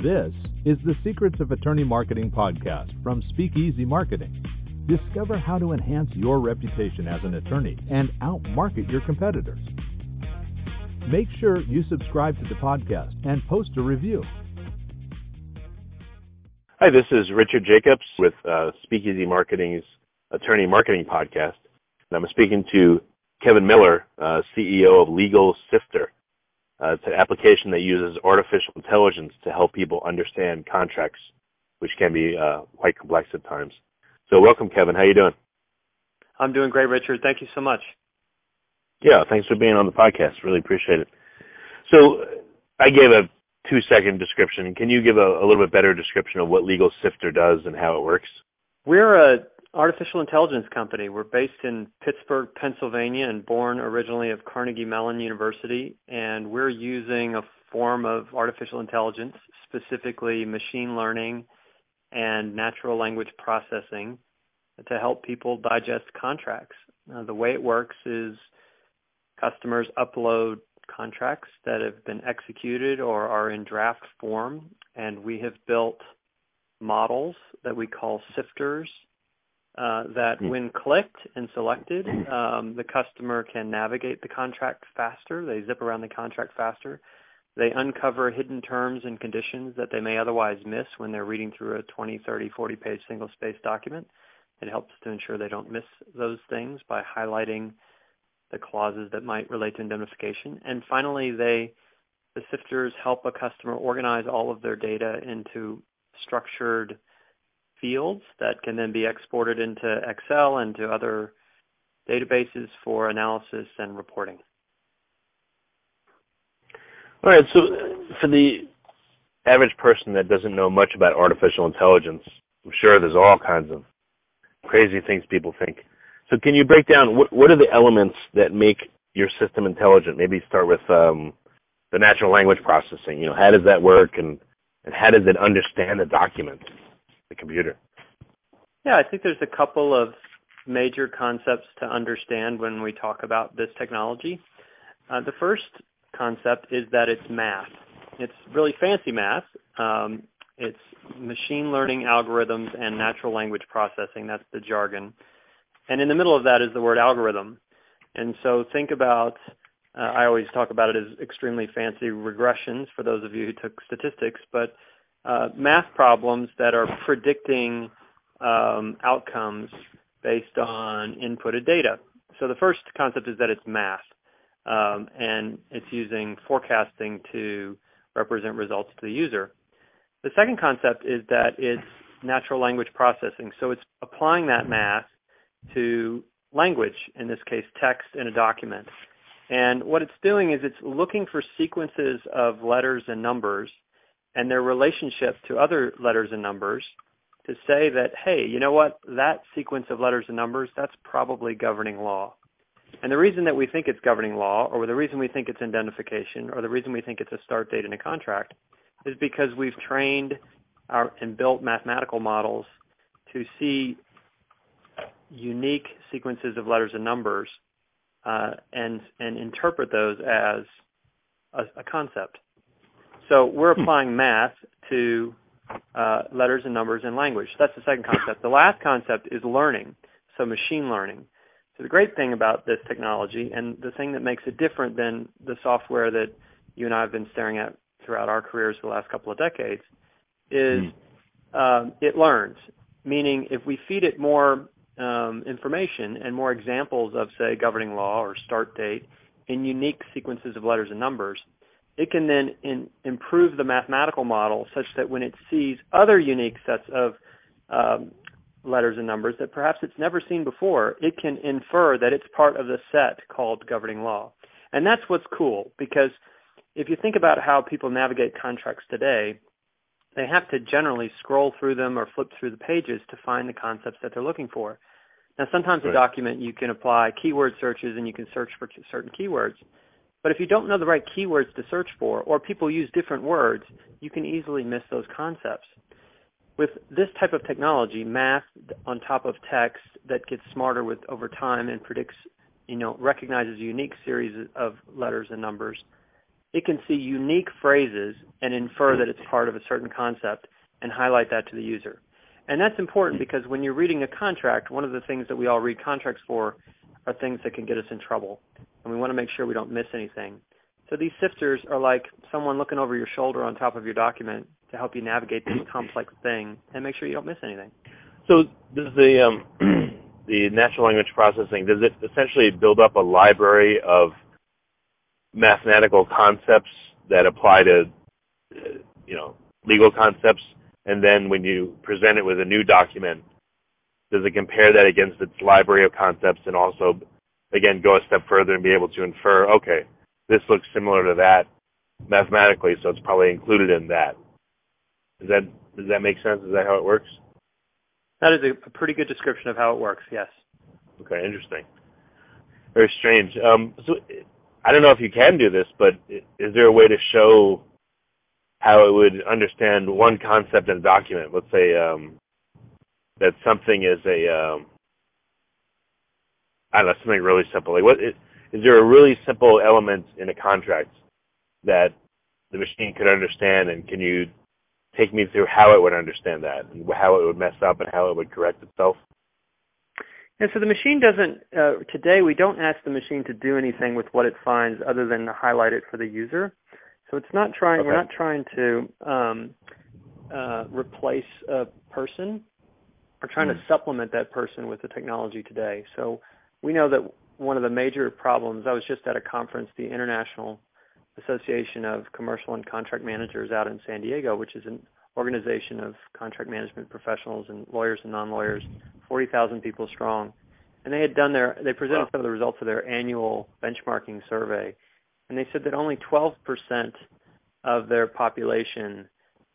This is the Secrets of Attorney Marketing podcast from Speakeasy Marketing. Discover how to enhance your reputation as an attorney and outmarket your competitors. Make sure you subscribe to the podcast and post a review. Hi, this is Richard Jacobs with Speakeasy Marketing's Attorney Marketing Podcast. And I'm speaking to Kevin Miller, CEO of Legal Sifter. It's an application that uses artificial intelligence to help people understand contracts, which can be quite complex at times. So welcome, Kevin. How you doing? I'm doing great, Richard. Thank you so much. Yeah, thanks for being on the podcast. Really appreciate it. So I gave a 2-second description. Can you give a little bit better description of what Legal Sifter does and how it works? We're an artificial intelligence company. We're based in Pittsburgh, Pennsylvania, and born originally of Carnegie Mellon University. And we're using a form of artificial intelligence, specifically machine learning and natural language processing, to help people digest contracts. The way it works is customers upload contracts that have been executed or are in draft form, and we have built models that we call sifters that when clicked and selected, the customer can navigate the contract faster. They zip around the contract faster. They uncover hidden terms and conditions that they may otherwise miss when they're reading through a 20, 30, 40-page single-space document. It helps to ensure they don't miss those things by highlighting the clauses that might relate to indemnification. And finally, the sifters help a customer organize all of their data into structured fields that can then be exported into Excel and to other databases for analysis and reporting. All right, so for the average person that doesn't know much about artificial intelligence, I'm sure there's all kinds of crazy things people think. So can you break down what are the elements that make your system intelligent? Maybe start with the natural language processing. You know, how does that work, and how does it understand the document, the computer? Yeah, I think there's a couple of major concepts to understand when we talk about this technology. The first concept is that it's math. It's really fancy math. It's machine learning algorithms and natural language processing. That's the jargon. And in the middle of that is the word algorithm. And so think about, I always talk about it as extremely fancy regressions for those of you who took statistics, but math problems that are predicting outcomes based on inputted data. So the first concept is that it's math, and it's using forecasting to represent results to the user. The second concept is that it's natural language processing. So it's applying that math to language, in this case text in a document. And what it's doing is it's looking for sequences of letters and numbers and their relationship to other letters and numbers to say that, hey, you know what, that sequence of letters and numbers, that's probably governing law. And the reason that we think it's governing law, or the reason we think it's indemnification, or the reason we think it's a start date in a contract, is because we've trained and built mathematical models to see unique sequences of letters and numbers and interpret those as a concept. So we're applying math to letters and numbers in language. That's the second concept. The last concept is learning, so machine learning. So the great thing about this technology, and the thing that makes it different than the software that you and I have been staring at throughout our careers for the last couple of decades, is it learns. Meaning if we feed it more information and more examples of, say, governing law or start date in unique sequences of letters and numbers, it can then improve the mathematical model such that when it sees other unique sets of letters and numbers that perhaps it's never seen before, it can infer that it's part of the set called governing law. And that's what's cool, because if you think about how people navigate contracts today, they have to generally scroll through them or flip through the pages to find the concepts that they're looking for. Now, sometimes a document you can apply keyword searches and you can search for certain keywords. But if you don't know the right keywords to search for, or people use different words, you can easily miss those concepts. With this type of technology, math on top of text that gets smarter with over time and predicts, recognizes a unique series of letters and numbers, it can see unique phrases and infer that it's part of a certain concept and highlight that to the user. And that's important because when you're reading a contract, one of the things that we all read contracts for are things that can get us in trouble. And we want to make sure we don't miss anything. So these sifters are like someone looking over your shoulder on top of your document to help you navigate this complex thing and make sure you don't miss anything. So does the the natural language processing, does it essentially build up a library of mathematical concepts that apply to, legal concepts, and then when you present it with a new document, does it compare that against its library of concepts and also, again, go a step further and be able to infer, okay, this looks similar to that mathematically, so it's probably included in that. Does that make sense? Is that how it works? That is a pretty good description of how it works, yes. Okay, interesting. Very strange. So I don't know if you can do this, but is there a way to show how it would understand one concept in a document? Let's say that something is something really simple. Like, is there a really simple element in a contract that the machine could understand, and can you take me through how it would understand that and how it would mess up and how it would correct itself? And so the machine doesn't, today we don't ask the machine to do anything with what it finds other than to highlight it for the user. So it's not trying, okay. We're not trying to replace a person. We're trying to supplement that person with the technology today. So we know that one of the major problems, I was just at a conference, the International Association of Commercial and Contract Managers out in San Diego, which is an organization of contract management professionals and lawyers and non-lawyers, 40,000 people strong. And they presented some of the results of their annual benchmarking survey. And they said that only 12% of their population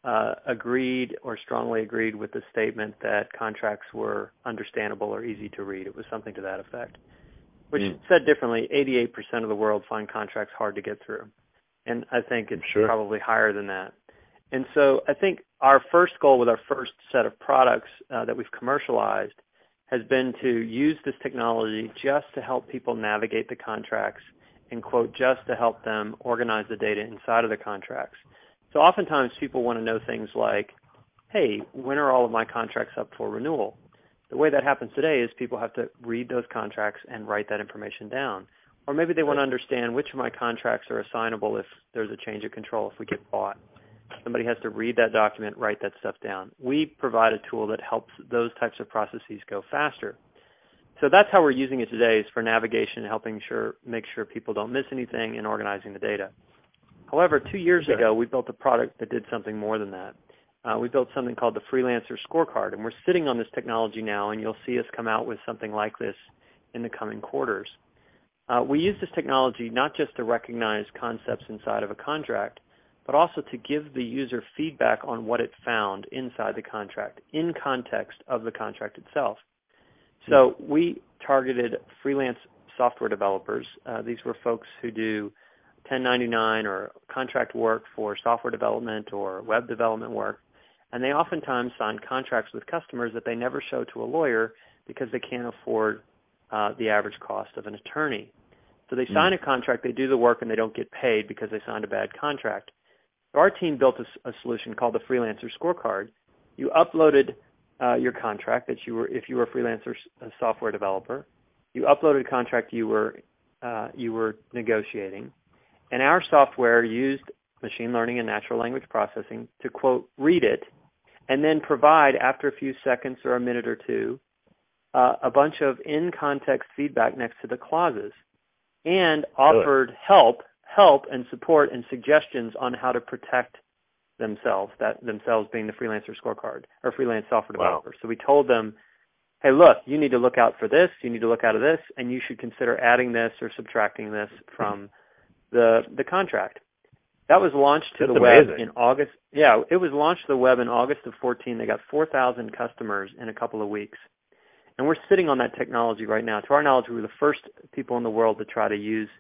agreed or strongly agreed with the statement that contracts were understandable or easy to read. It was something to that effect. Which said differently, 88% of the world find contracts hard to get through. And I think it's probably higher than that. And so I think our first goal with our first set of products that we've commercialized has been to use this technology just to help people navigate the contracts and, quote, just to help them organize the data inside of the contracts. So oftentimes people want to know things like, hey, when are all of my contracts up for renewal? The way that happens today is people have to read those contracts and write that information down. Or maybe they want to understand which of my contracts are assignable if there's a change of control, if we get bought. Somebody has to read that document, write that stuff down. We provide a tool that helps those types of processes go faster. So that's how we're using it today, is for navigation, helping make sure people don't miss anything, and organizing the data. However, 2 years ago, we built a product that did something more than that. We built something called the Freelancer Scorecard, and we're sitting on this technology now, and you'll see us come out with something like this in the coming quarters. We use this technology not just to recognize concepts inside of a contract, but also to give the user feedback on what it found inside the contract, in context of the contract itself. So we targeted freelance software developers. These were folks who do 1099 or contract work for software development or web development work. And they oftentimes sign contracts with customers that they never show to a lawyer because they can't afford the average cost of an attorney. So they sign a contract, they do the work, and they don't get paid because they signed a bad contract. So our team built a solution called the Freelancer Scorecard. You uploaded your contract if you were a freelancer software developer. You uploaded a contract you were negotiating, and our software used machine learning and natural language processing to, quote, read it, and then provide, after a few seconds or a minute or two, a bunch of in-context feedback next to the clauses, and offered help and support and suggestions on how to protect themselves, that themselves being the Freelancer Scorecard or freelance software developer. So we told them, hey, look, you need to look out for this, you need to look out of this, and you should consider adding this or subtracting this from the contract. That was launched to the web in August. Yeah, it was launched to the web in August of 2014. They got 4,000 customers in a couple of weeks. And we're sitting on that technology right now. To our knowledge, we were the first people in the world to try to use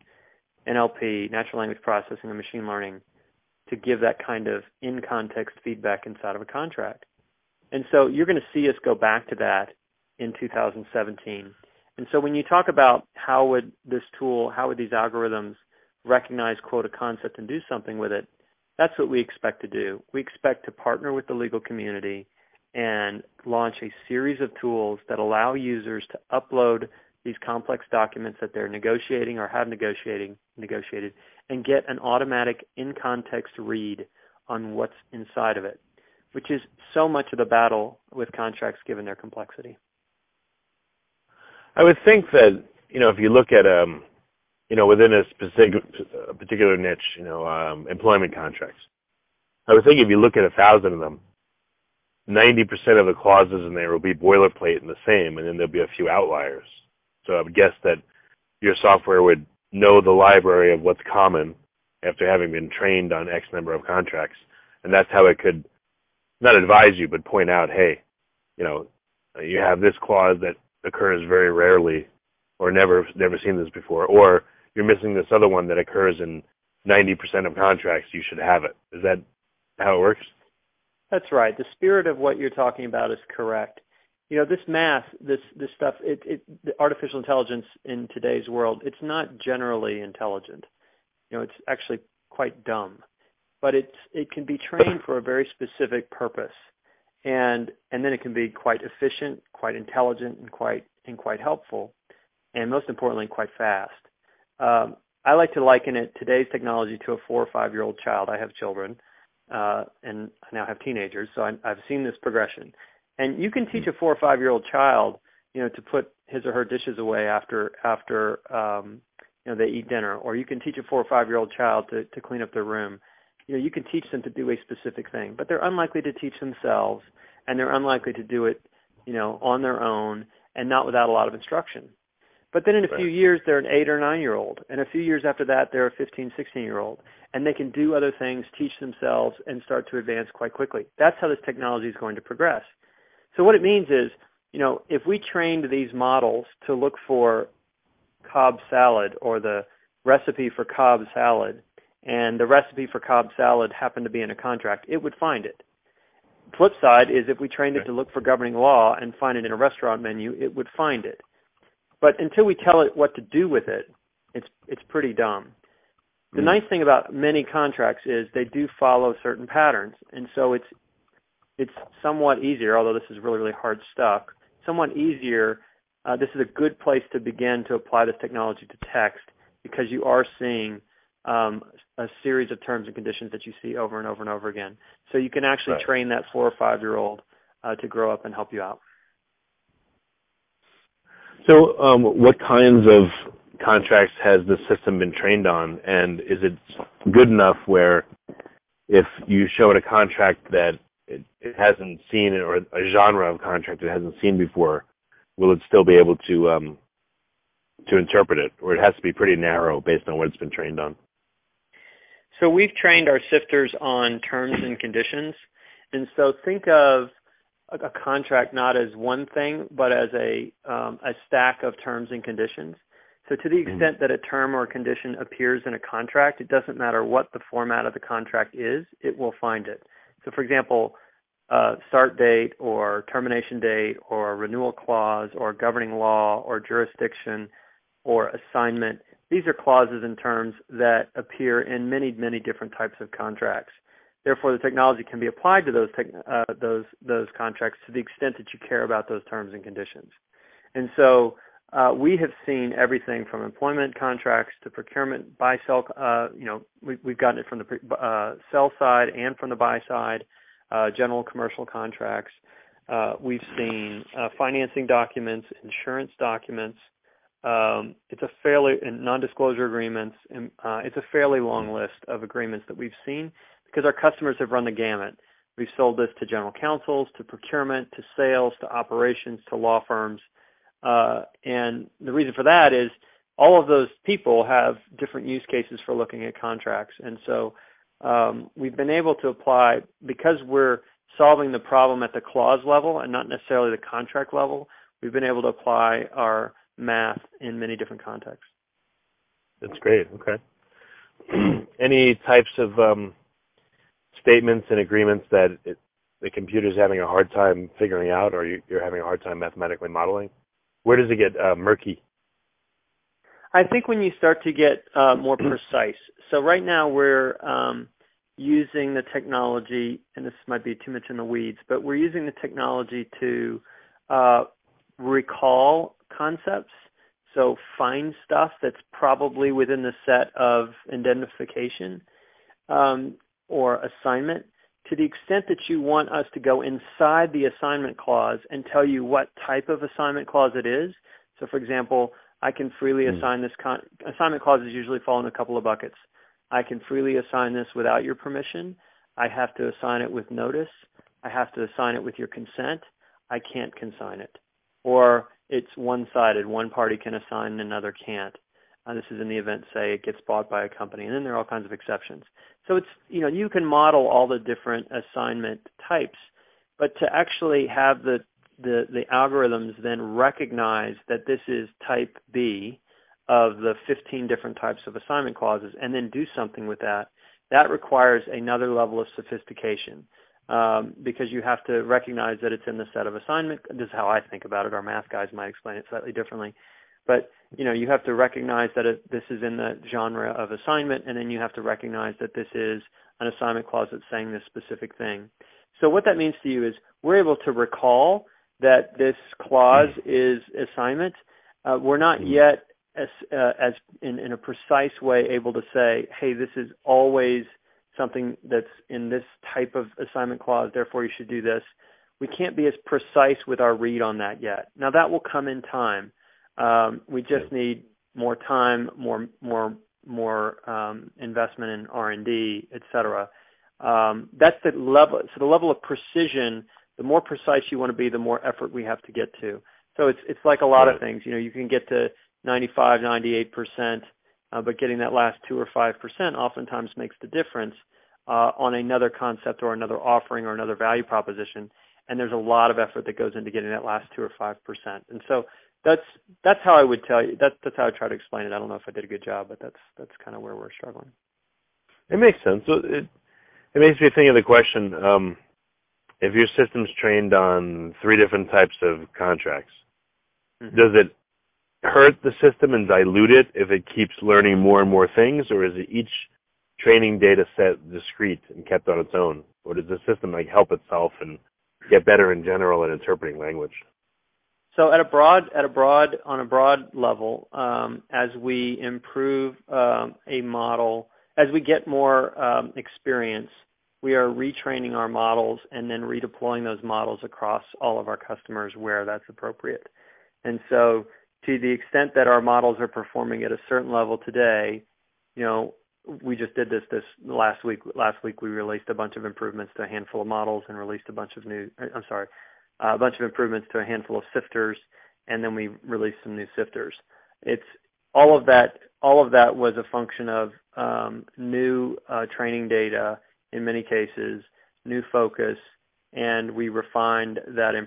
NLP, natural language processing, and machine learning to give that kind of in-context feedback inside of a contract. And so you're going to see us go back to that in 2017. And so when you talk about how would these algorithms recognize, quote, a concept and do something with it, that's what we expect to do. We expect to partner with the legal community and launch a series of tools that allow users to upload these complex documents that they're negotiating or have negotiated and get an automatic in-context read on what's inside of it, which is so much of the battle with contracts given their complexity. I would think that, if you look at, within a particular niche, employment contracts, I would think if you look at 1,000 of them, 90% of the clauses in there will be boilerplate and the same, and then there'll be a few outliers. So I would guess that your software would know the library of what's common after having been trained on X number of contracts, and that's how it could not advise you, but point out, hey, you have this clause that occurs very rarely, or never seen this before, or you're missing this other one that occurs in 90% of contracts. You should have it. Is that how it works? That's right. The spirit of what you're talking about is correct. This math, this stuff, the artificial intelligence in today's world, it's not generally intelligent. It's actually quite dumb, but it can be trained for a very specific purpose, and then it can be quite efficient, quite intelligent, and quite helpful, and most importantly, quite fast. I like to liken today's technology to a 4 or 5-year-old child. I have children, and I now have teenagers, so I've seen this progression. And you can teach a 4 or 5-year-old child, to put his or her dishes away after they eat dinner, or you can teach a 4 or 5-year-old child to clean up their room. You can teach them to do a specific thing, but they're unlikely to teach themselves, and they're unlikely to do it, on their own and not without a lot of instruction. But then in a few years, they're an 8 or 9-year-old, and a few years after that, they're a 15, 16-year-old, and they can do other things, teach themselves, and start to advance quite quickly. That's how this technology is going to progress. So what it means is, if we trained these models to look for Cobb salad or the recipe for Cobb salad, and the recipe for Cobb salad happened to be in a contract, it would find it. Flip side is if we trained it to look for governing law and find it in a restaurant menu, it would find it. But until we tell it what to do with it, it's pretty dumb. The nice thing about many contracts is they do follow certain patterns, and so it's somewhat easier, although this is really, really hard stuff, somewhat easier. This is a good place to begin to apply this technology to text because you are seeing a series of terms and conditions that you see over and over and over again. So you can actually train that 4 or 5-year-old to grow up and help you out. So what kinds of contracts has the system been trained on, and is it good enough where if you show it a contract that it hasn't seen, or a genre of contract it hasn't seen before, will it still be able to interpret it, or it has to be pretty narrow based on what it's been trained on? So we've trained our sifters on terms and conditions, and so think of a contract not as one thing, but as a stack of terms and conditions. So to the extent that a term or a condition appears in a contract, it doesn't matter what the format of the contract is, it will find it. So for example, start date or termination date or renewal clause or governing law or jurisdiction or assignment, these are clauses and terms that appear in many, many different types of contracts. Therefore, the technology can be applied to those contracts to the extent that you care about those terms and conditions. And so we have seen everything from employment contracts to procurement, buy-sell. We've gotten it from the sell side and from the buy side, general commercial contracts. We've seen financing documents, insurance documents. It's a fairly non-disclosure agreements. It's a fairly long list of agreements that we've seen, because our customers have run the gamut. We've sold this to general counsels, to procurement, to sales, to operations, to law firms. And the reason for that is all of those people have different use cases for looking at contracts. And so we've been able to apply, because we're solving the problem at the clause level and not necessarily the contract level, we've been able to apply our math in many different contexts. That's great. Okay. Any types of statements and agreements that the computer's having a hard time figuring out, or you're having a hard time mathematically modeling? Where does it get murky? I think when you start to get more precise. So right now we're using the technology, and this might be too much in the weeds, but we're using the technology to recall concepts. So find stuff that's probably within the set of indemnification or assignment, to the extent that you want us to go inside the assignment clause and tell you what type of assignment clause it is. So, for example, I can freely assign this. Assignment clauses usually fall in a couple of buckets. I can freely assign this without your permission. I have to assign it with notice. I have to assign it with your consent. I can't consign it. Or it's one-sided. One party can assign and another can't. This is in the event, say, it gets bought by a company. And then there are all kinds of exceptions. So it's, you can model all the different assignment types, but to actually have the algorithms then recognize that this is type B of the 15 different types of assignment clauses and then do something with that, that requires another level of sophistication because you have to recognize that it's in the set of assignment. This is how I think about it. Our math guys might explain it slightly differently. But, you have to recognize that this is in the genre of assignment, and then you have to recognize that this is an assignment clause that's saying this specific thing. So what that means to you is we're able to recall that this clause is assignment. We're not yet as in a precise way able to say, hey, this is always something that's in this type of assignment clause, therefore you should do this. We can't be as precise with our read on that yet. Now that will come in time. We just need more time, more investment in R&D, et cetera. That's the level. So the level of precision, the more precise you want to be, the more effort we have to get to. So it's like a lot of things. You can get to 95, 98%, but getting that last 2 or 5% oftentimes makes the difference on another concept or another offering or another value proposition. And there's a lot of effort that goes into getting that last 2 or 5%. And so that's how I would tell you. That's how I try to explain it. I don't know if I did a good job, but that's kind of where we're struggling. It makes sense. So it makes me think of the question: if your system's trained on 3 different types of contracts, does it hurt the system and dilute it if it keeps learning more and more things, or is it each training data set discrete and kept on its own, or does the system help itself and get better in general at interpreting language? So on a broad level, as we improve a model, as we get more experience, we are retraining our models and then redeploying those models across all of our customers where that's appropriate. And so to the extent that our models are performing at a certain level today, we just did this last week. Last week we released a bunch of improvements to a handful of models and released a bunch of improvements to a handful of sifters, and then we released some new sifters. It's all of that was a function of new training data in many cases, new focus, and we refined the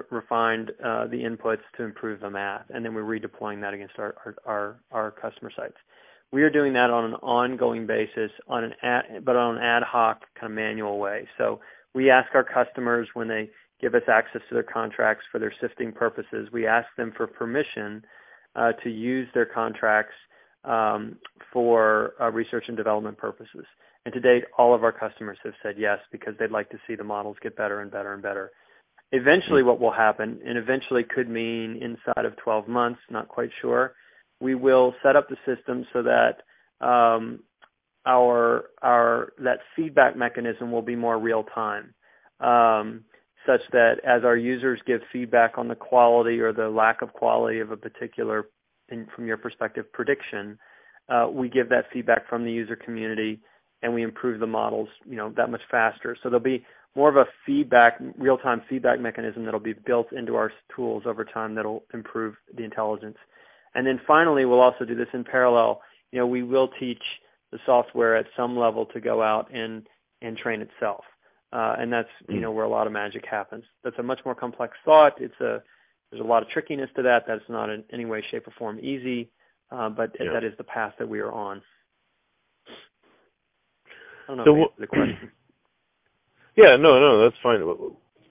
inputs to improve the math, and then we're redeploying that against our customer sites. We are doing that on an ongoing basis, but on an ad hoc kind of manual way. So we ask our customers when they give us access to their contracts for their sifting purposes, we ask them for permission to use their contracts for research and development purposes. And to date, all of our customers have said yes because they'd like to see the models get better and better and better. Eventually what will happen, and eventually could mean inside of 12 months, not quite sure, we will set up the system so that that feedback mechanism will be more real time, such that as our users give feedback on the quality or the lack of quality of a particular, from your perspective, prediction, we give that feedback from the user community and we improve the models, that much faster. So there'll be more of a real-time feedback mechanism that'll be built into our tools over time that'll improve the intelligence. And then finally, we'll also do this in parallel. We will teach the software at some level to go out and train itself. And that's, where a lot of magic happens. That's a much more complex thought. There's a lot of trickiness to that. That's not in any way, shape, or form easy, but that is the path that we are on. I don't know if I answered the question. Yeah, no, that's fine.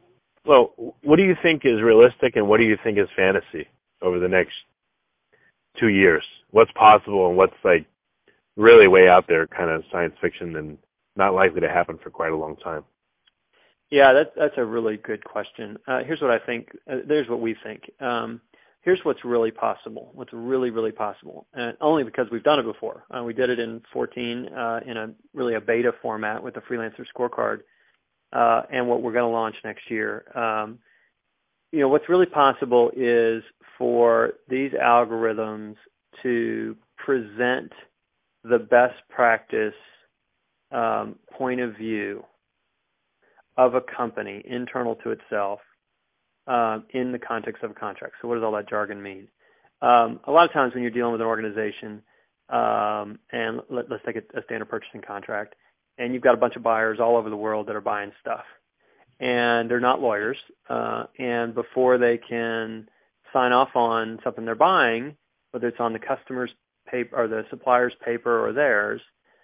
Well, what do you think is realistic and what do you think is fantasy over the next 2 years? What's possible and what's like really way out there, kind of science fiction and not likely to happen for quite a long time? Yeah, that's a really good question. Here's what I think. There's what we think. Here's what's really possible. What's really, really possible, and only because we've done it before. We did it in 14 in a beta format with the Freelancer Scorecard, and what we're going to launch next year. What's really possible is for these algorithms to present the best practice point of view of a company internal to itself in the context of a contract. So what does all that jargon mean? A lot of times when you're dealing with an organization, and let's take a standard purchasing contract, and you've got a bunch of buyers all over the world that are buying stuff. And they're not lawyers, and before they can sign off on something they're buying, whether it's on the customer's paper or the supplier's paper or theirs,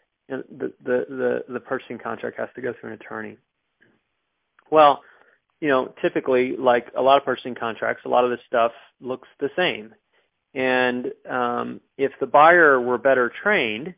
the purchasing contract has to go through an attorney. Well, typically, like a lot of purchasing contracts, a lot of this stuff looks the same. And if the buyer were better trained,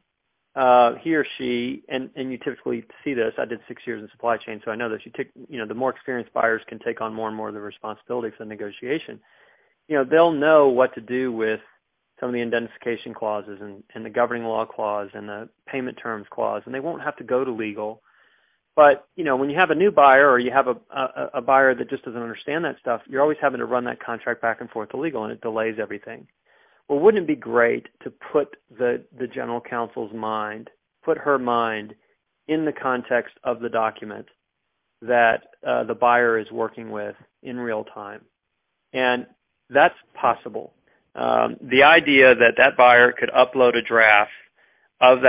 he or she, and you typically see this. I did 6 years in supply chain, so I know this. The more experienced buyers can take on more and more of the responsibility for the negotiation. They'll know what to do with some of the indemnification clauses and the governing law clause and the payment terms clause, and they won't have to go to legal. But, when you have a new buyer or you have a buyer that just doesn't understand that stuff, you're always having to run that contract back and forth to legal, and it delays everything. Well, wouldn't it be great to put the general counsel's mind, put her mind in the context of the document that the buyer is working with in real time? And that's possible. The idea that buyer could upload a draft of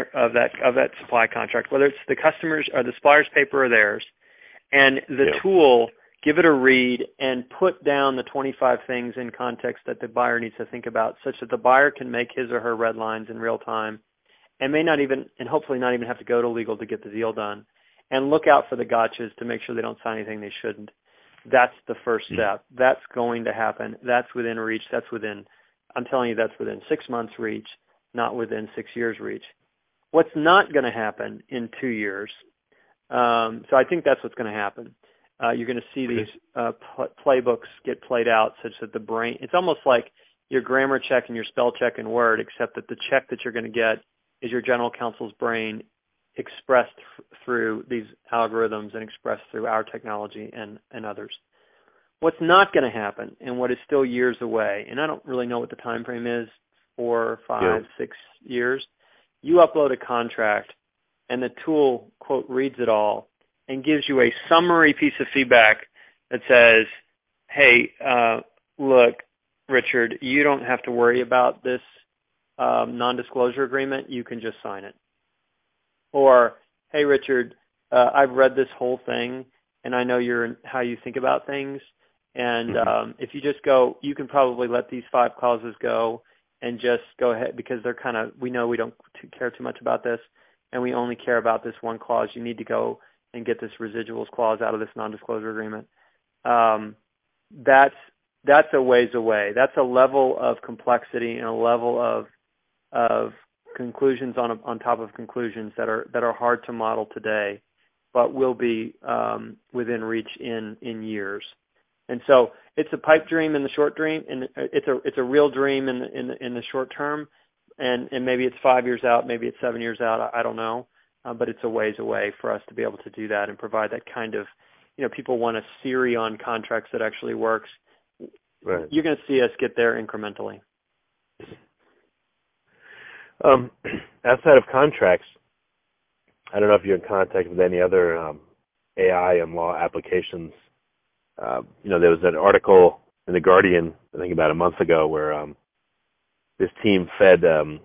that supply contract, whether it's the customers or the supplier's paper or theirs, and the tool, give it a read and put down the 25 things in context that the buyer needs to think about, such that the buyer can make his or her red lines in real time, and hopefully not even have to go to legal to get the deal done, and look out for the gotchas to make sure they don't sign anything they shouldn't. That's the first step. That's going to happen. That's within reach. I'm telling you, that's within 6 months reach, not within 6 years reach. What's not going to happen in 2 years? So I think that's what's going to happen. You're going to see these playbooks get played out such that the brain, it's almost like your grammar check and your spell check in Word, except that the check that you're going to get is your general counsel's brain expressed through these algorithms and expressed through our technology and others. What's not going to happen, and what is still years away, and I don't really know what the time frame is, 4, 5, 6 years, you upload a contract, and the tool, quote, reads it all, and gives you a summary piece of feedback that says, hey, look, Richard, you don't have to worry about this non-disclosure agreement. You can just sign it. Or, hey, Richard, I've read this whole thing, and I know how you think about things. And if you just go, you can probably let these 5 clauses go and just go ahead, because they're we know we don't care too much about this, and we only care about this one clause. You need to go and get this residuals clause out of this non-disclosure agreement. That's a ways away. That's a level of complexity and a level of conclusions on top of conclusions that are hard to model today, but will be within reach in years. And so it's a pipe dream in the short dream, and it's a real dream in the short term, and maybe it's 5 years out, maybe it's 7 years out. I don't know. But it's a ways away for us to be able to do that and provide that kind of, people want a Siri on contracts that actually works. Right. You're going to see us get there incrementally. Outside of contracts, I don't know if you're in contact with any other AI and law applications. There was an article in The Guardian, I think about a month ago, where this team fed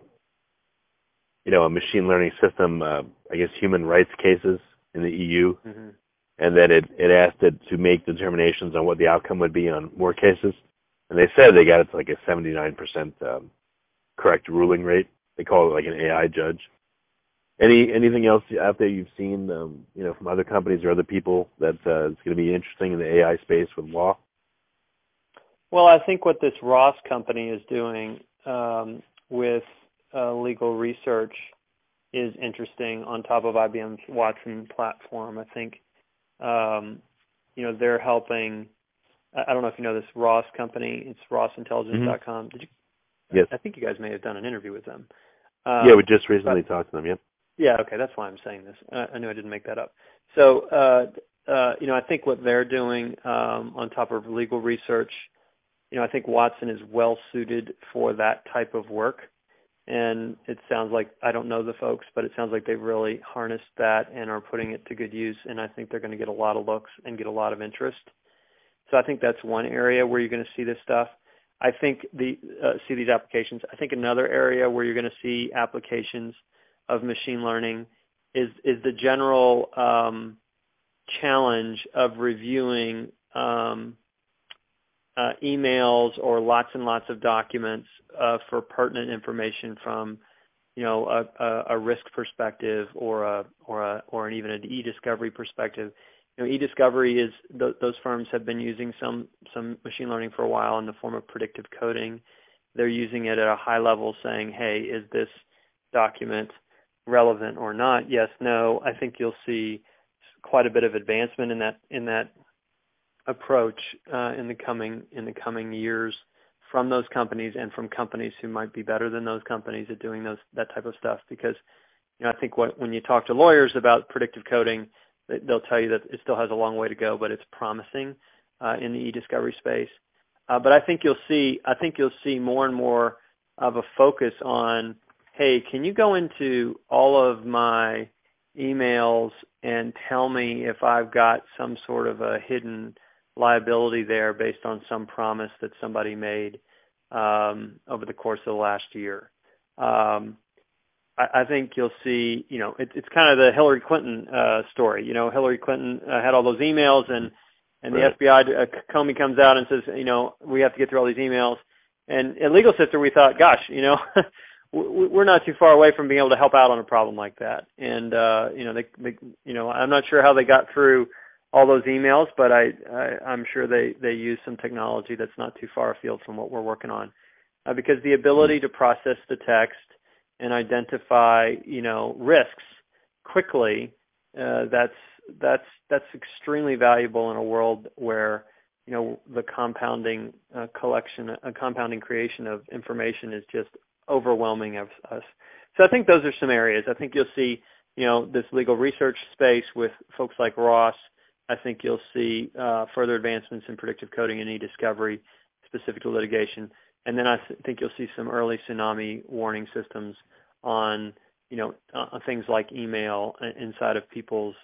a machine learning system, human rights cases in the EU, and then it asked it to make determinations on what the outcome would be on more cases. And they said they got it to like a 79% correct ruling rate. They call it like an AI judge. Anything else out there you've seen, from other companies or other people that is going to be interesting in the AI space with law? Well, I think what this Ross company is doing with legal research is interesting on top of IBM's Watson platform. I think, they're helping. I don't know if you know this Ross company. It's rossintelligence.com. Did you? Yes. I think you guys may have done an interview with them. Yeah, we just recently talked to them. Yep. Yeah. Okay. That's why I'm saying this. I knew I didn't make that up. So, I think what they're doing on top of legal research, I think Watson is well suited for that type of work. And it sounds like, I don't know the folks, but it sounds like they've really harnessed that and are putting it to good use. And I think they're going to get a lot of looks and get a lot of interest. So I think that's one area where you're going to see this stuff. I think see these applications. I think another area where you're going to see applications of machine learning is the general challenge of reviewing emails or lots and lots of documents for pertinent information from, a risk perspective or even an e-discovery perspective. E-discovery is those firms have been using some machine learning for a while in the form of predictive coding. They're using it at a high level, saying, "Hey, is this document relevant or not? Yes, no." I think you'll see quite a bit of advancement in that approach in the coming years from those companies and from companies who might be better than those companies at doing that type of stuff. Because I think when you talk to lawyers about predictive coding, they'll tell you that it still has a long way to go, but it's promising in the e-discovery space. But I think you'll see more and more of a focus on, hey, can you go into all of my emails and tell me if I've got some sort of a hidden liability there based on some promise that somebody made over the course of the last year. I think you'll see, it's kind of the Hillary Clinton story. Hillary Clinton had all those emails and Right. the FBI, Comey comes out and says, we have to get through all these emails. And in Legal Sister, we thought, gosh, we're not too far away from being able to help out on a problem like that. And, I'm not sure how they got through all those emails, but I'm sure they use some technology that's not too far afield from what we're working on. Because the ability to process the text and identify, risks quickly, that's extremely valuable in a world where, the compounding creation of information is just overwhelming us. So I think those are some areas. I think you'll see, this legal research space with folks like Ross. I think you'll see further advancements in predictive coding and e-discovery specific to litigation. And then I think you'll see some early tsunami warning systems on, on things like email inside of people's,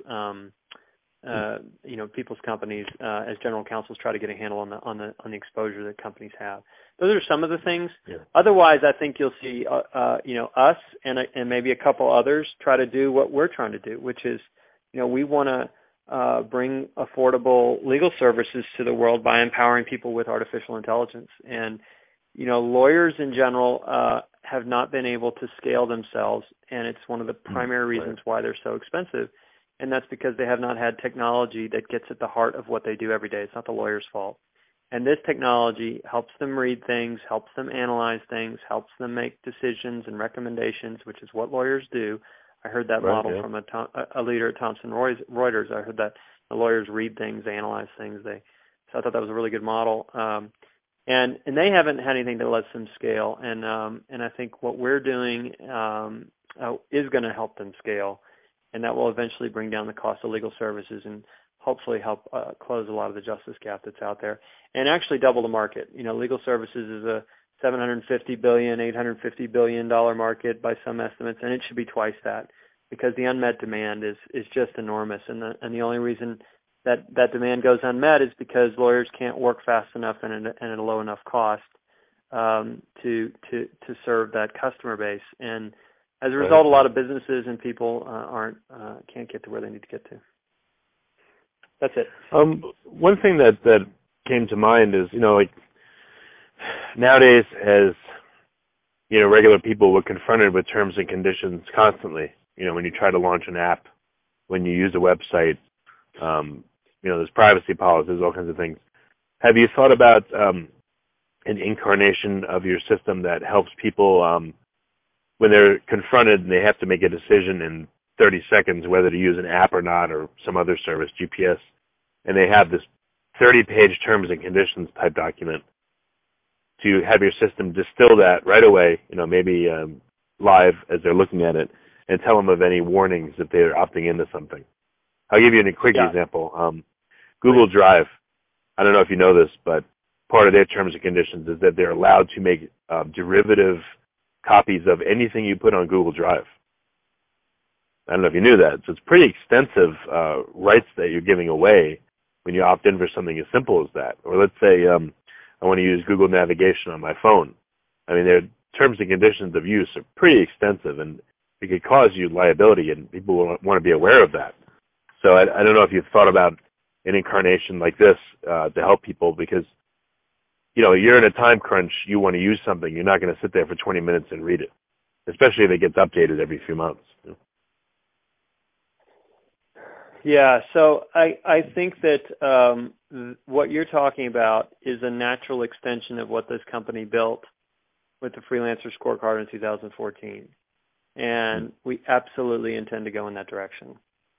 people's companies as general counsels try to get a handle on the exposure that companies have. Those are some of the things. Yeah. Otherwise, I think you'll see, us and maybe a couple others try to do what we're trying to do, which is, we want to bring affordable legal services to the world by empowering people with artificial intelligence. And lawyers in general have not been able to scale themselves, and it's one of the primary reasons why they're so expensive. And that's because they have not had technology that gets at the heart of what they do every day. It's not the lawyer's fault. And this technology helps them read things, helps them analyze things, helps them make decisions and recommendations, which is what lawyers do. I heard that model from a leader at Thomson Reuters. I heard that the lawyers read things, they analyze things. So I thought that was a really good model. And they haven't had anything that lets them scale. And I think what we're doing is going to help them scale, and that will eventually bring down the cost of legal services and hopefully help close a lot of the justice gap that's out there, and actually double the market. Legal services is a $750 billion, $850 billion market by some estimates, and it should be twice that because the unmet demand is just enormous. And the only reason that demand goes unmet is because lawyers can't work fast enough and at a low enough cost to serve that customer base. And as a result, a lot of businesses and people can't get to where they need to get to. That's it. One thing that came to mind is, nowadays as, regular people were confronted with terms and conditions constantly, when you try to launch an app, when you use a website, there's privacy policies, all kinds of things. Have you thought about an incarnation of your system that helps people when they're confronted and they have to make a decision in 30 seconds whether to use an app or not or some other service, GPS, and they have this 30-page terms and conditions type document, to have your system distill that right away, maybe live as they're looking at it, and tell them of any warnings if they're opting into something. I'll give you a quick example. Google Drive, I don't know if you know this, but part of their terms and conditions is that they're allowed to make derivative copies of anything you put on Google Drive. I don't know if you knew that. So it's pretty extensive rights that you're giving away when you opt in for something as simple as that. Or let's say I want to use Google Navigation on my phone. I mean, their terms and conditions of use are pretty extensive, and it could cause you liability, and people will want to be aware of that. So I don't know if you've thought about an incarnation like this to help people, because you're in a time crunch, you want to use something, you're not going to sit there for 20 minutes and read it, especially if it gets updated every few months. Yeah, so I think that what you're talking about is a natural extension of what this company built with the Freelancer Scorecard in 2014. And we absolutely intend to go in that direction.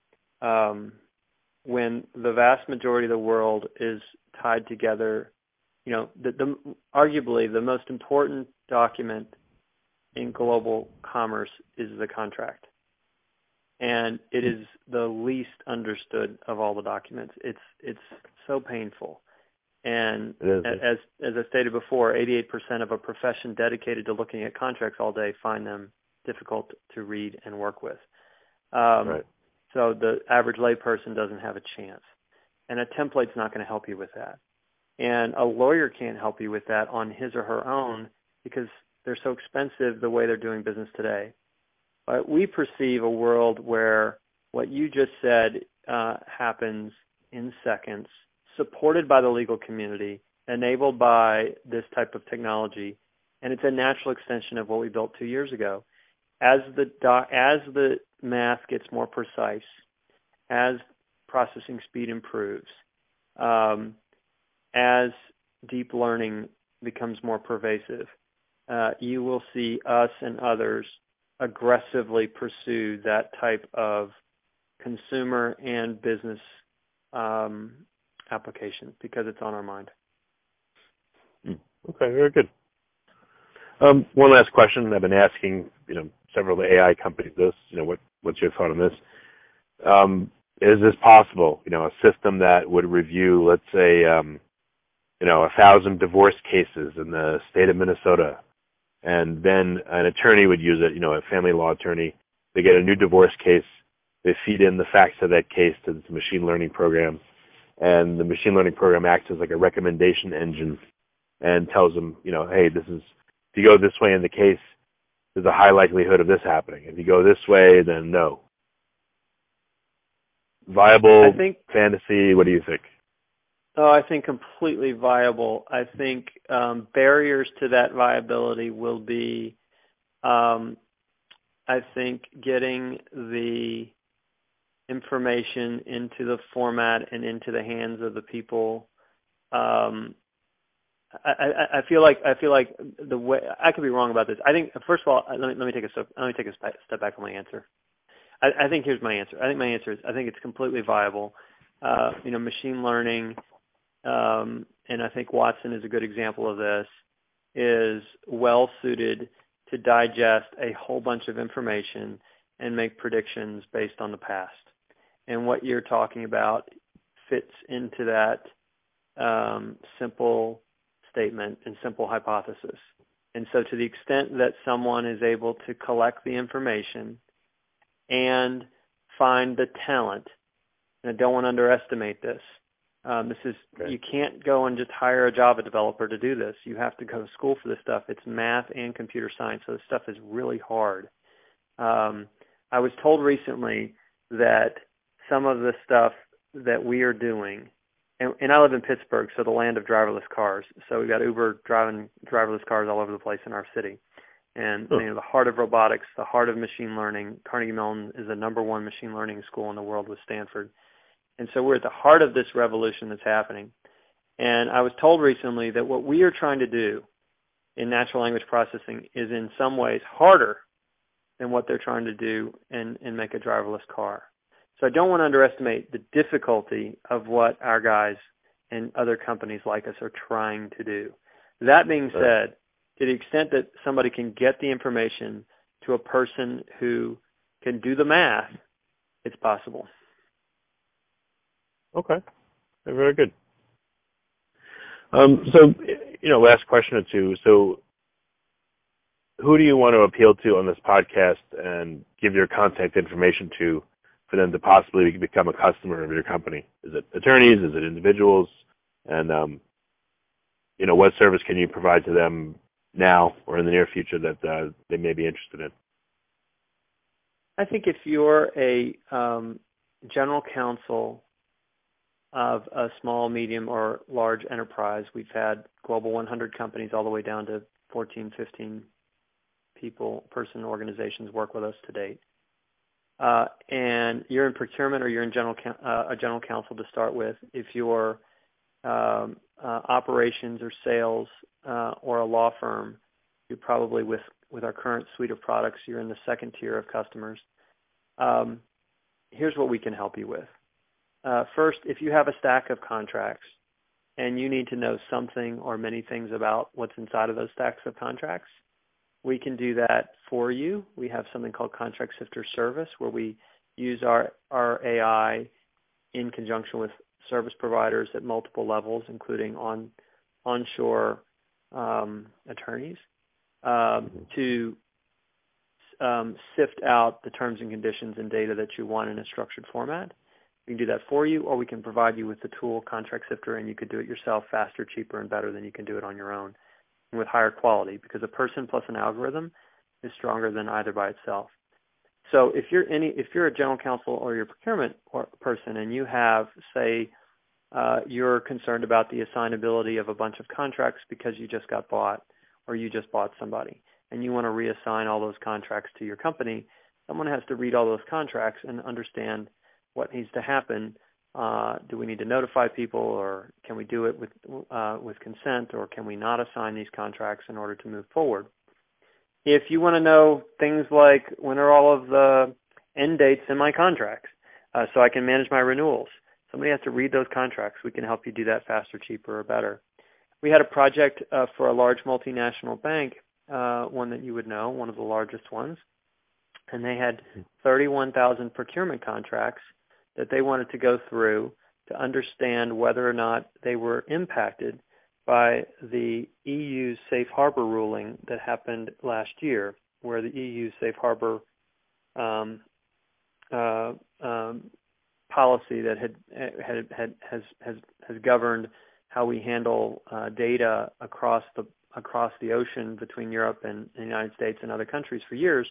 When the vast majority of the world is tied together, arguably the most important document in global commerce is the contract. And it is the least understood of all the documents. It's so painful. And as I stated before, 88% of a profession dedicated to looking at contracts all day find them difficult to read and work with. Right. So the average layperson doesn't have a chance. And a template's not going to help you with that. And a lawyer can't help you with that on his or her own because they're so expensive the way they're doing business today. But we perceive a world where what you just said happens in seconds, supported by the legal community, enabled by this type of technology, and it's a natural extension of what we built 2 years ago. As the math gets more precise, as processing speed improves, as deep learning becomes more pervasive, you will see us and others aggressively pursue that type of consumer and business application because it's on our mind. Okay, very good. One last question. I've been asking, several of the AI companies this. What's your thought on this? Is this possible? A system that would review, let's say, 1,000 divorce cases in the state of Minnesota, and then an attorney would use it, a family law attorney. They get a new divorce case. They feed in the facts of that case to the machine learning program, and the machine learning program acts as like a recommendation engine and tells them, hey, if you go this way in the case, there's a high likelihood of this happening. If you go this way, then no. Viable fantasy? What do you think? Oh, I think completely viable. I think barriers to that viability will be, getting the information into the format and into the hands of the people. I feel like the way I could be wrong about this. I think first of all, let me take a step back on my answer. I think here's my answer. I think my answer is I think it's completely viable. Machine learning. And I think Watson is a good example of this, is well suited to digest a whole bunch of information and make predictions based on the past. And what you're talking about fits into that simple statement and simple hypothesis. And so to the extent that someone is able to collect the information and find the talent, and I don't want to underestimate this, you can't go and just hire a Java developer to do this. You have to go to school for this stuff. It's math and computer science, so this stuff is really hard. I was told recently that some of the stuff that we are doing, and I live in Pittsburgh, so the land of driverless cars. So we've got Uber driving driverless cars all over the place in our city. And the heart of robotics, the heart of machine learning, Carnegie Mellon is the #1 machine learning school in the world with Stanford. And so we're at the heart of this revolution that's happening. And I was told recently that what we are trying to do in natural language processing is in some ways harder than what they're trying to do and make a driverless car. So I don't want to underestimate the difficulty of what our guys and other companies like us are trying to do. That being said, to the extent that somebody can get the information to a person who can do the math, it's possible. Okay. Very good. So, last question or two. So, who do you want to appeal to on this podcast and give your contact information to for them to possibly become a customer of your company? Is it attorneys? Is it individuals? And, what service can you provide to them now or in the near future that they may be interested in? I think if you're a general counsel of a small, medium, or large enterprise, we've had Global 100 companies all the way down to 14, 15 person organizations work with us to date. And you're in procurement or you're in a general counsel to start with. If you're operations or sales or a law firm, you're probably with our current suite of products, you're in the second tier of customers. Here's what we can help you with. First, if you have a stack of contracts and you need to know something or many things about what's inside of those stacks of contracts, we can do that for you. We have something called Contract Sifter Service, where we use our AI in conjunction with service providers at multiple levels, including onshore attorneys, to sift out the terms and conditions and data that you want in a structured format. We can do that for you, or we can provide you with the tool Contract Sifter, and you could do it yourself faster, cheaper, and better than you can do it on your own, and with higher quality, because a person plus an algorithm is stronger than either by itself. So if you're a general counsel or you're a procurement person, and you have, say, you're concerned about the assignability of a bunch of contracts because you just got bought or you just bought somebody, and you want to reassign all those contracts to your company, someone has to read all those contracts and understand what needs to happen. Do we need to notify people, or can we do it with consent, or can we not assign these contracts in order to move forward? If you want to know things like when are all of the end dates in my contracts so I can manage my renewals, somebody has to read those contracts. We can help you do that faster, cheaper, or better. We had a project for a large multinational bank, one that you would know, one of the largest ones, and they had 31,000 procurement contracts that they wanted to go through to understand whether or not they were impacted by the EU safe harbor ruling that happened last year, where the EU safe harbor policy that has governed how we handle data across the ocean between Europe and the United States and other countries for years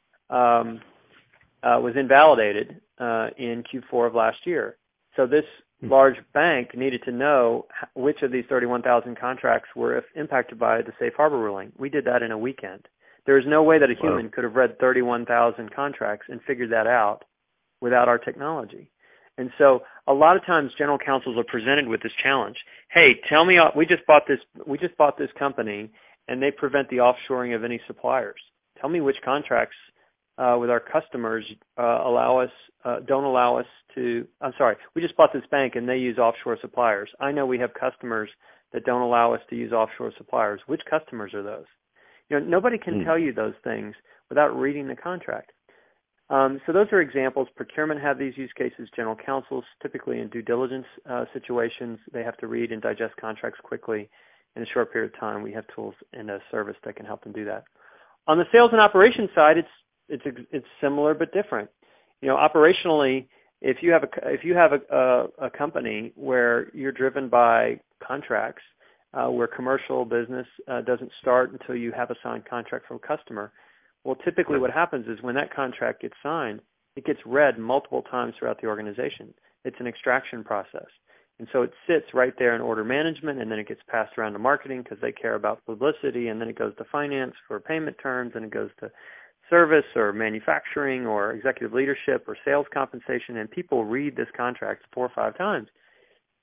was invalidated in Q4 of last year. So this large bank needed to know which of these 31,000 contracts were impacted by the safe harbor ruling. We did that in a weekend. There is no way that a human could have read 31,000 contracts and figured that out without our technology. And so a lot of times general counsels are presented with this challenge. Hey, tell me, we just bought this company and they prevent the offshoring of any suppliers. Tell me which contracts with our customers don't allow us to, we just bought this bank and they use offshore suppliers. I know we have customers that don't allow us to use offshore suppliers. Which customers are those? Nobody can tell you those things without reading the contract. So those are examples. Procurement have these use cases. General counsels, typically in due diligence situations, they have to read and digest contracts quickly in a short period of time. We have tools and a service that can help them do that. On the sales and operations side, it's similar but different. Operationally, if you have a company where you're driven by contracts, where commercial business doesn't start until you have a signed contract from a customer, well, typically what happens is when that contract gets signed, it gets read multiple times throughout the organization. It's an extraction process. And so it sits right there in order management, and then it gets passed around to marketing because they care about publicity, and then it goes to finance for payment terms, and it goes to service or manufacturing or executive leadership or sales compensation, and people read this contract 4 or 5 times.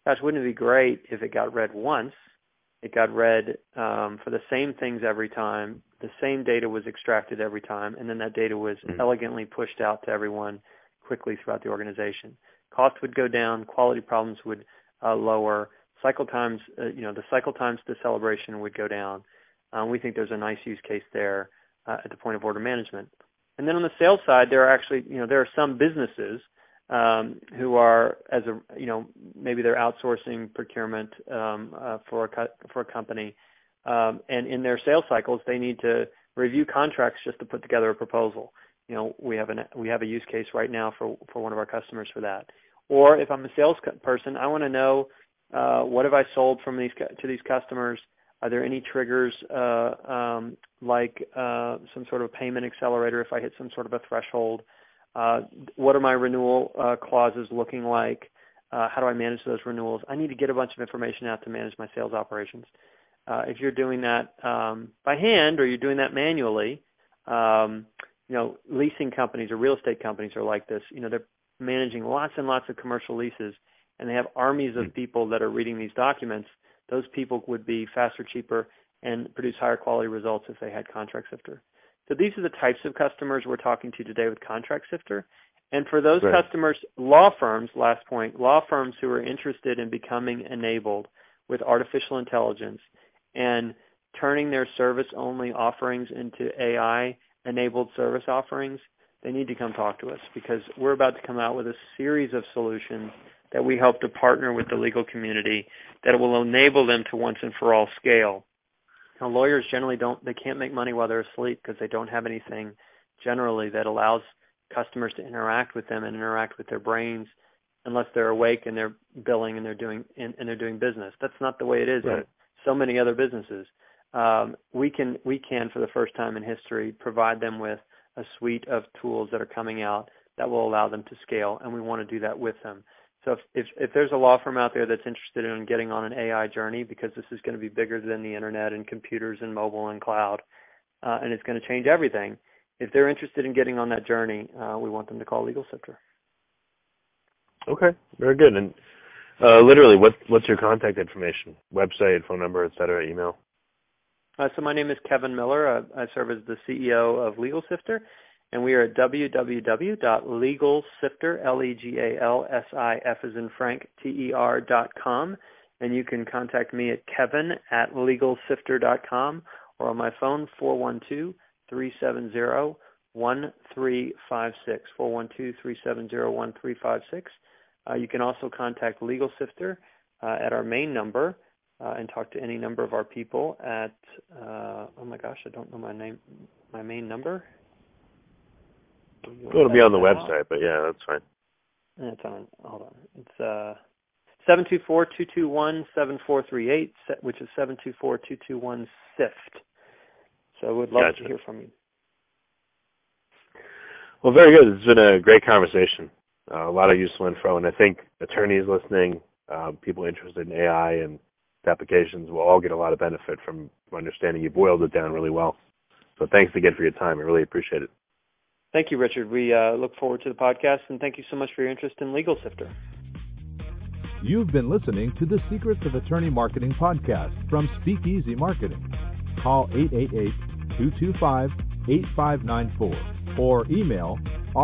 gosh, wouldn't it be great if it got read once, it got read for the same things every time, the same data was extracted every time, and then that data was elegantly pushed out to everyone quickly throughout the organization. Cost would go down, quality problems would lower, cycle times, the cycle times to celebration would go down. We think there's a nice use case there at the point of order management. And then on the sales side, there are some businesses who are, maybe they're outsourcing procurement for a company, and in their sales cycles, they need to review contracts just to put together a proposal. We have a use case right now for one of our customers for that. Or if I'm a sales person, I want to know what have I sold to these customers. Are there any triggers like some sort of payment accelerator if I hit some sort of a threshold? What are my renewal clauses looking like? How do I manage those renewals? I need to get a bunch of information out to manage my sales operations. If you're doing that by hand or you're doing that manually, leasing companies or real estate companies are like this. They're managing lots and lots of commercial leases, and they have armies of people that are reading these documents. Those people would be faster, cheaper, and produce higher quality results if they had Contract Sifter. So these are the types of customers we're talking to today with Contract Sifter. And for those customers, law firms, last point, law firms who are interested in becoming enabled with artificial intelligence and turning their service-only offerings into AI-enabled service offerings, they need to come talk to us because we're about to come out with a series of solutions that we hope to partner with the legal community that will enable them to once and for all scale. Now, lawyers generally can't make money while they're asleep because they don't have anything generally that allows customers to interact with them and interact with their brains unless they're awake and they're billing and they're doing business. That's not the way it is in so many other businesses. We can, for the first time in history, provide them with a suite of tools that are coming out that will allow them to scale, and we want to do that with them. So if there's a law firm out there that's interested in getting on an AI journey, because this is going to be bigger than the internet and computers and mobile and cloud, and it's going to change everything, if they're interested in getting on that journey, we want them to call Legal Sifter. Okay, very good. And literally, what's your contact information? Website, phone number, et cetera, email? So my name is Kevin Miller. I serve as the CEO of Legal Sifter, and we are at www.legalsifter, Legalsif as in Frank, TER.com. And you can contact me at kevin@legalsifter.com or on my phone, 412-370-1356, 412-370-1356. You can also contact Legal Sifter at our main number and talk to any number of our people at, oh my gosh, I don't know my main number. It'll be on the website, but yeah, that's fine. It's on, hold on. It's 724-221-7438, which is 724-221-SIFT. So we'd love to hear from you. Well, very good. It's been a great conversation. A lot of useful info, and I think attorneys listening, people interested in AI and applications will all get a lot of benefit from understanding. You boiled it down really well. So thanks again for your time. I really appreciate it. Thank you, Richard. We look forward to the podcast, and thank you so much for your interest in Legal Sifter. You've been listening to the Secrets of Attorney Marketing podcast from Speakeasy Marketing. Call 888-225-8594 or email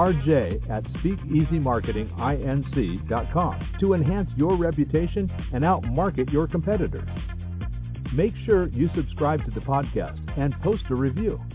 rj@speakeasymarketinginc.com to enhance your reputation and outmarket your competitors. Make sure you subscribe to the podcast and post a review.